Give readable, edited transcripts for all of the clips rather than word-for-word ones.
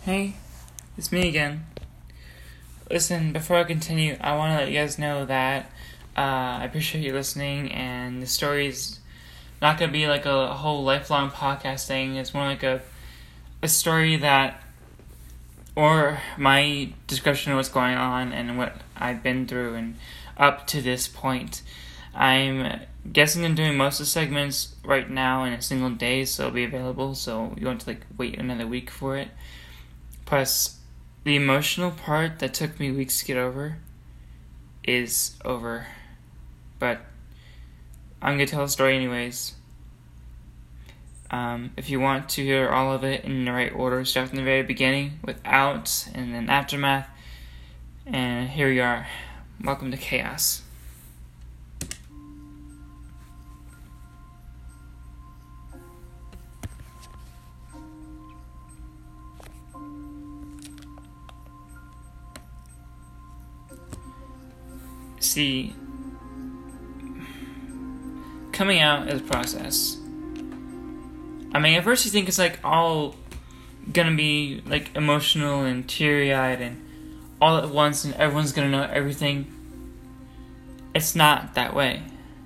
Hey, it's me again. Listen, before I continue, I want to let you guys know that I appreciate you listening, and the story's not going to be like a whole lifelong podcast thing. It's more like a story that, or my description of what's going on and what I've been through and up to this point. I'm guessing I'm doing most of the segments right now in a single day, so it'll be available, so you won't have to wait another week for it. Plus, the emotional part that took me weeks to get over is over. But I'm going to tell the story anyways. If you want to hear all of it in the right order, start from the very beginning, without, and then aftermath. And here we are. Welcome to Chaos. See, coming out is a process. I mean, at first you think it's like all gonna be like emotional and teary-eyed and all at once and everyone's gonna know everything. It's not that way.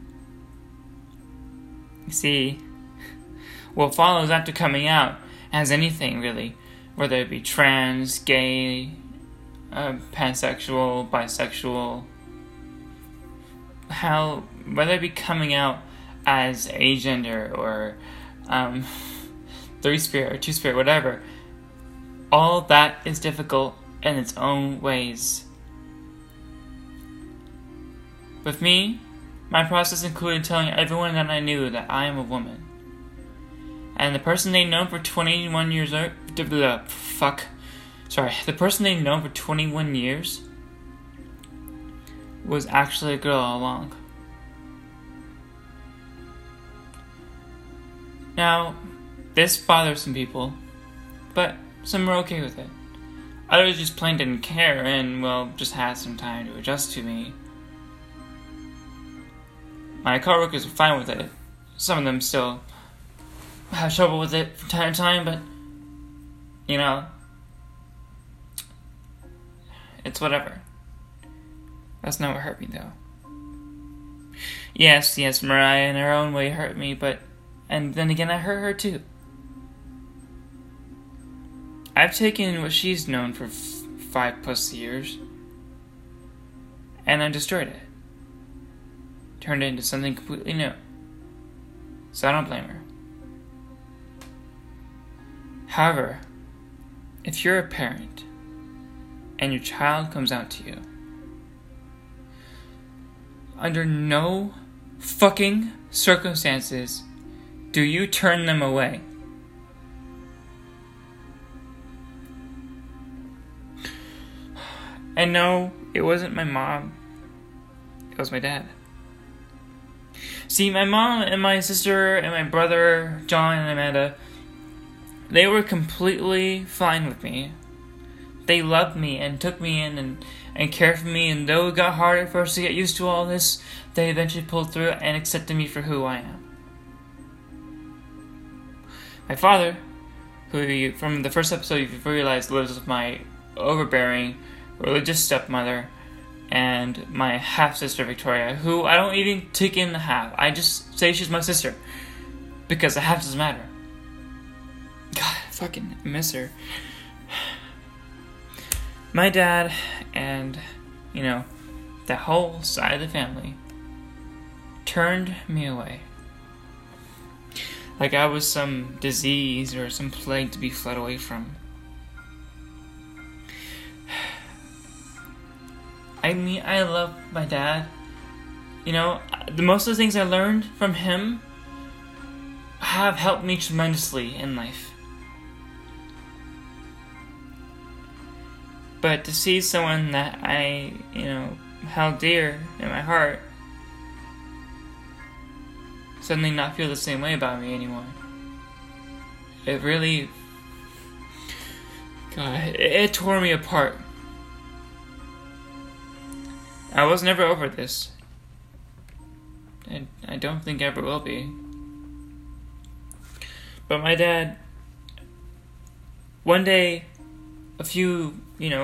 You see, what follows after coming out as anything really, whether it be trans, gay, pansexual, bisexual, whether it be coming out as agender or three-spirit or two-spirit, whatever, all that is difficult in its own ways. With me, my process included telling everyone that I knew that I am a woman. And the person they'd known for 21 years the person they'd known for 21 years was actually a girl all along. Now, this bothers some people, but some are okay with it. Others just plain didn't care and, well, just had some time to adjust to me. My coworkers were fine with it. Some of them still have trouble with it from time to time, but, you know, it's whatever. That's not what hurt me, though. Yes, Mariah in her own way hurt me, and then again I hurt her too. I've taken what she's known for 5+ years, and I destroyed it. Turned it into something completely new. So I don't blame her. However, if you're a parent, and your child comes out to you, under no fucking circumstances do you turn them away. And no, it wasn't my mom. It was my dad. See, my mom and my sister and my brother, John and Amanda, they were completely fine with me. They loved me and took me in and cared for me, and though it got hard at first to get used to all this, they eventually pulled through and accepted me for who I am. My father, who from the first episode you've realized lives with my overbearing, religious stepmother, and my half-sister Victoria, who I don't even take in the half. I just say she's my sister, because the half doesn't matter. God, I fucking miss her. My dad and, that whole side of the family turned me away. Like I was some disease or some plague to be fled away from. I mean, I love my dad. Most of the things I learned from him have helped me tremendously in life. But to see someone that I, held dear in my heart suddenly not feel the same way about me anymore, it really, God, it tore me apart. I was never over this. And I don't think I ever will be. But my dad, one day, a few,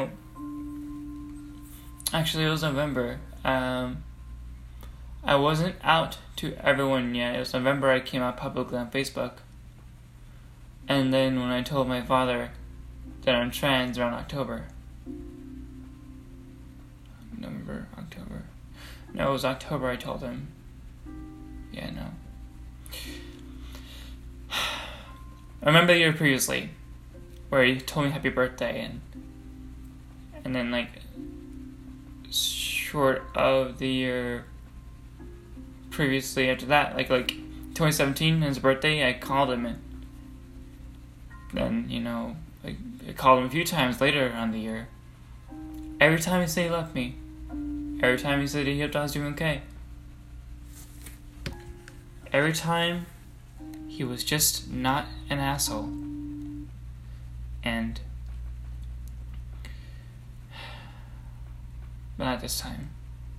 actually it was November. I wasn't out to everyone yet. It was November I came out publicly on Facebook. And then when I told my father that I'm trans around October. November, October. No, it was October I told him. Yeah, no. I remember the year previously where he told me happy birthday and then like short of the year previously after that, like 2017, his birthday, I called him and then, I called him a few times later on the year. Every time he said he loved me. Every time he said he hoped I was doing okay. Every time he was just not an asshole. And but not this time.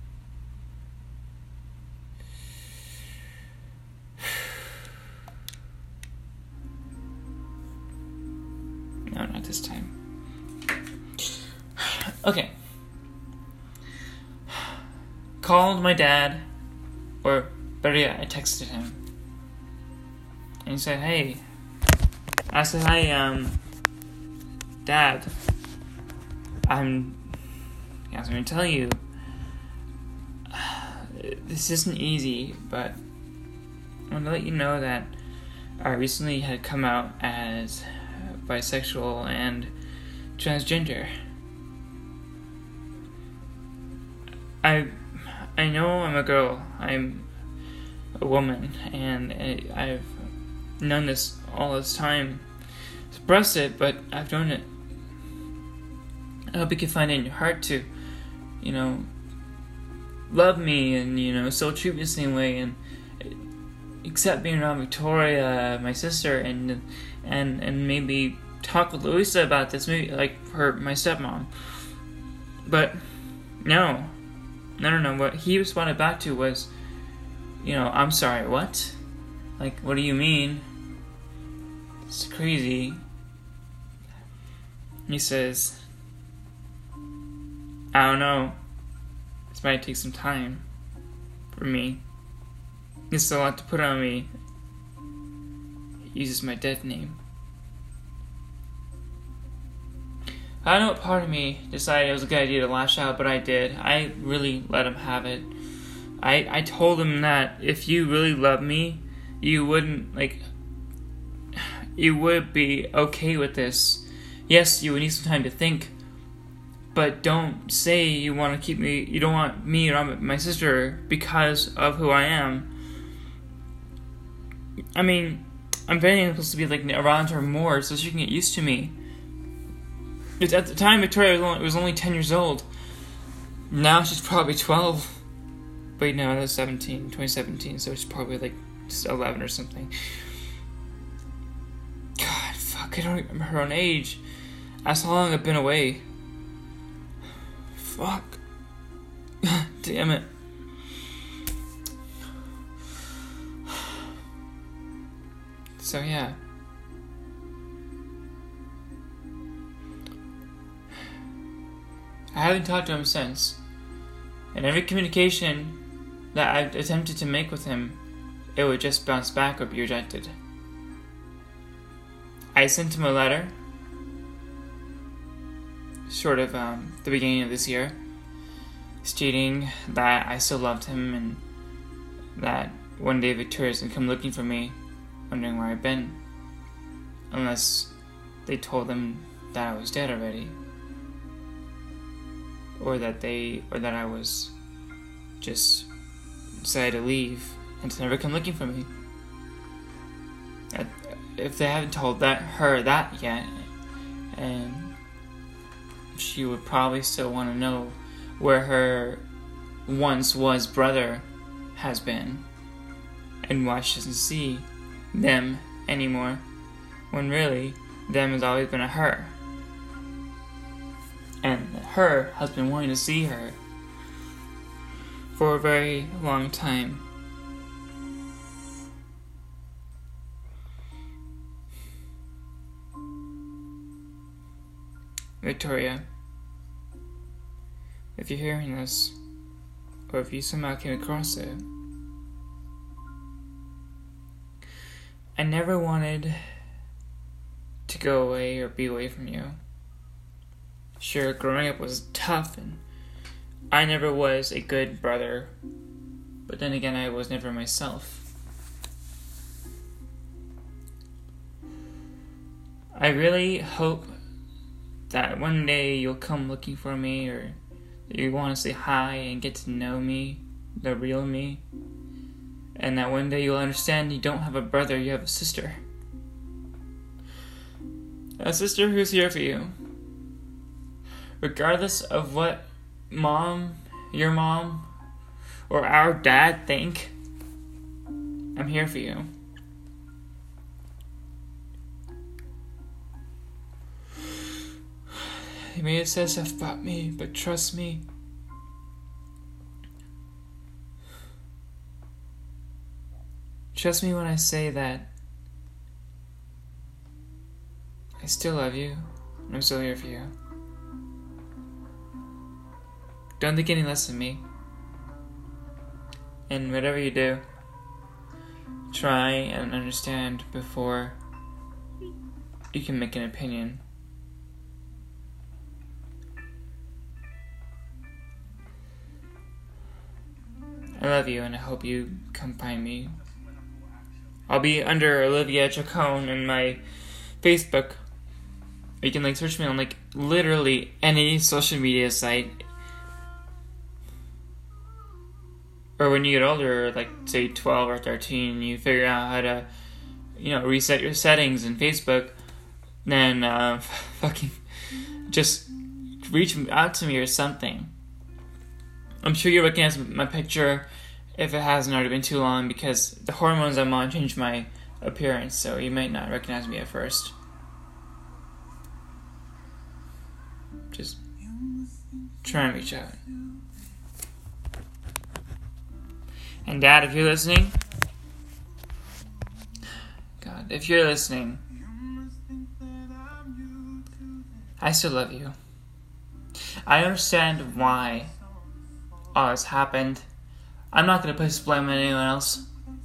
No, not this time. Okay. Called my dad, or better yet, I texted him. And he said, hey. I said, hi, Dad. I was going to tell you, this isn't easy, but I want to let you know that I recently had come out as bisexual and transgender. I know I'm a girl, I'm a woman, and I've known this all this time. Suppress it, but I've done it. I hope you can find it in your heart to, love me and, still treat me the same way and accept being around Victoria, my sister, and maybe talk with Louisa about this, maybe like my stepmom. But no. What he responded back to was, I'm sorry, what? Like, what do you mean? It's crazy. He says, I don't know. This might take some time for me. It's a lot to put on me. He uses my dead name. I don't know what part of me decided it was a good idea to lash out, but I did. I really let him have it. I told him that if you really love me, you wouldn't, you would be okay with this. Yes, you would need some time to think, but don't say you don't want me around my sister because of who I am. I mean, I'm very supposed to be around her more so she can get used to me. At the time, Victoria was only 10 years old. Now she's probably 12. Wait, no, that was 2017, so she's probably just 11 or something. God, fuck, I don't remember her own age. That's how long I've been away. Fuck. Damn it. So, yeah. I haven't talked to him since, and every communication that I've attempted to make with him, it would just bounce back or be rejected. I sent him a letter, the beginning of this year, stating that I still loved him and that one day Victoria's gonna come looking for me, wondering where I've been, unless they told them that I was dead already. Or that I was just decided to leave and to never come looking for me. If they haven't told her that yet, and she would probably still want to know where her once was brother has been, and why she doesn't see them anymore, when really them has always been a her. And her has been wanting to see her for a very long time. Victoria, if you're hearing this, or if you somehow came across it, I never wanted to go away or be away from you. Sure, growing up was tough, and I never was a good brother, but then again, I was never myself. I really hope that one day you'll come looking for me, or that you want to say hi and get to know me, the real me, and that one day you'll understand you don't have a brother, you have a sister. A sister who's here for you. Regardless of what your mom, or our dad think, I'm here for you. You may have said stuff about me, but trust me. Trust me when I say that I still love you, and I'm still here for you. Don't think any less of me. And whatever you do, try and understand before you can make an opinion. I love you, and I hope you come find me. I'll be under Olivia Chacon in my Facebook. You can search me on literally any social media site. Or when you get older, say 12 or 13, you figure out how to, reset your settings in Facebook, then fucking just reach out to me or something. I'm sure you'll recognize my picture if it hasn't already been too long, because the hormones I'm on changed my appearance, so you might not recognize me at first. Just try and reach out. And Dad, if you're listening, God, if you're listening, I still love you. I understand why all this happened. I'm not going to place the blame on anyone else.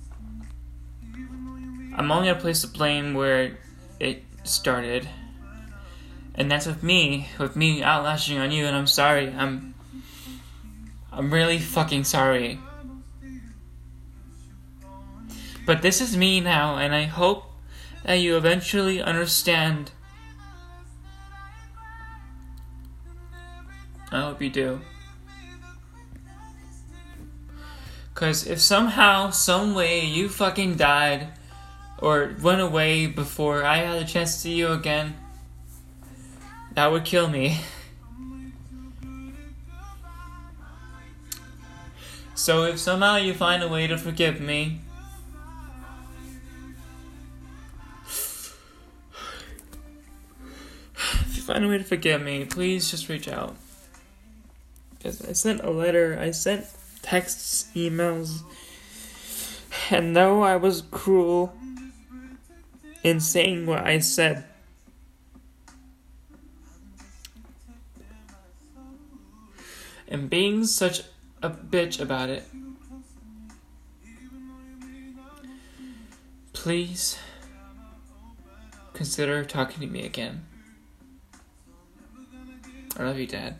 I'm only going to place the blame where it started. And that's with me outlashing on you, and I'm sorry. I'm really fucking sorry. But this is me now, and I hope that you eventually understand. I hope you do. Because if somehow, some way you fucking died or went away before I had a chance to see you again, that would kill me. So if somehow you find a way to forgive me, please just reach out. Because I sent a letter, I sent texts, emails, and though I was cruel in saying what I said, and being such a bitch about it, please consider talking to me again. I love you, Dad.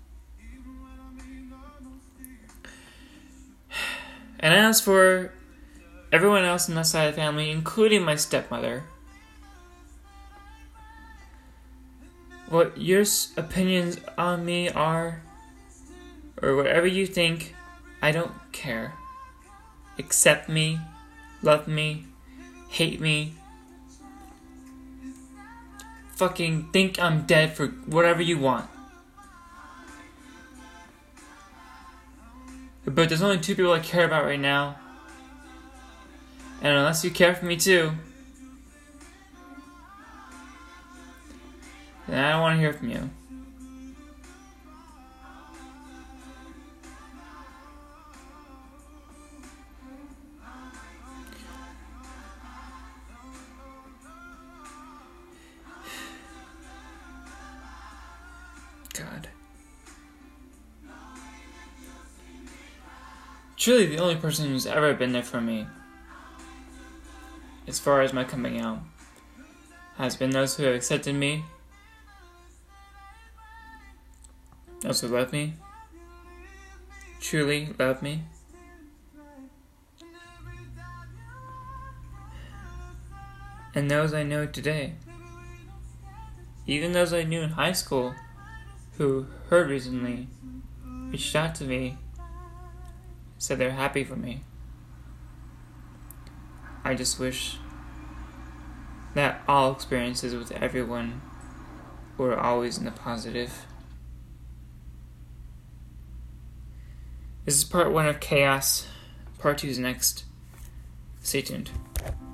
And as for everyone else on that side of the family, including my stepmother, what your opinions on me are, or whatever you think, I don't care. Accept me, love me, hate me, fucking think I'm dead for whatever you want. But there's only two people I care about right now. And unless you care for me too, then I don't want to hear from you. God. Truly the only person who's ever been there for me, as far as my coming out, has been those who have accepted me, those who love me, truly love me, and those I know today. Even those I knew in high school who heard recently reached out to me, said they're happy for me. I just wish that all experiences with everyone were always in the positive. This is part 1 of Chaos. Part 2 is next. Stay tuned.